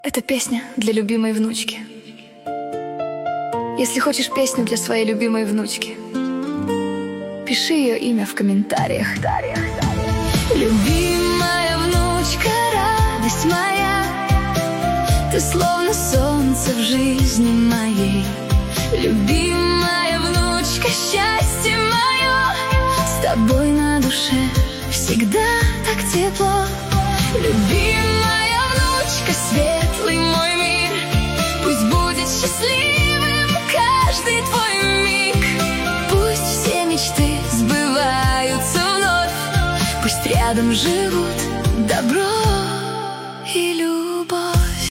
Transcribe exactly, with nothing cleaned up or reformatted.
Это песня для любимой внучки. Если хочешь песню для своей любимой внучки, пиши ее имя в комментариях. Любимая внучка, радость моя, ты словно солнце в жизни моей. Любимая внучка, счастье мое, с тобой на душе всегда так тепло. Любимая внучка, светлый мой мир, пусть будет счастливым каждый твой миг. Пусть все мечты сбываются вновь, пусть рядом живут добро